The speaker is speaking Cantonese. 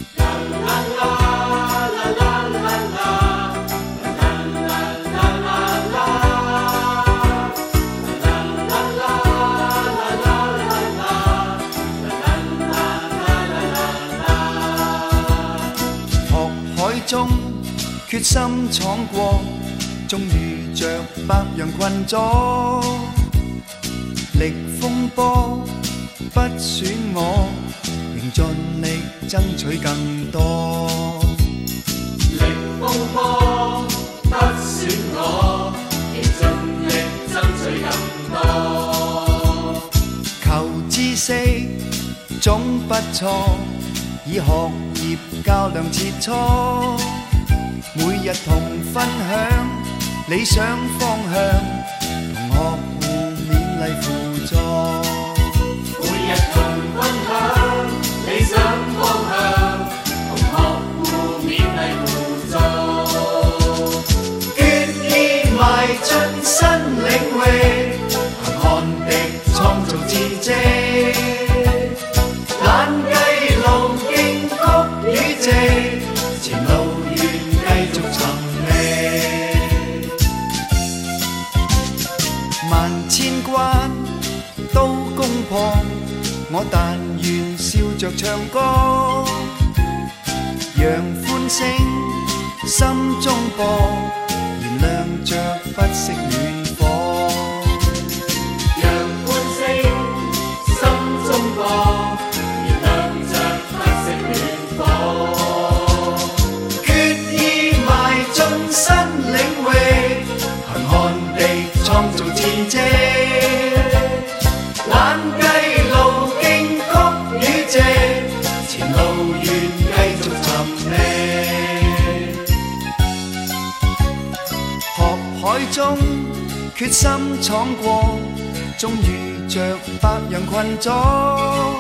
中決心闖過，終遇着百樣困阻，歷風波不選我，仍盡力爭取更多。 歷風波不選我，仍盡力爭取更多。 求知識總不錯，以學業較量切磋，每日同分享理想方向，同學互勉勵輔助。 每日同分享理想方向，同學互勉勵輔助。 決意邁進新領域，行汗滴創造戰績。前路願繼續尋覓，萬千關都攻破，我但願笑着唱歌，讓歡聲心中播，燃亮着不息暖火。 讓歡聲心中播，燃亮着不息暖火。 新領域，行汗地創造戰績，懶計路徑曲與直，前路願繼續尋覓。學海中決心闖過，終遇着百樣困阻。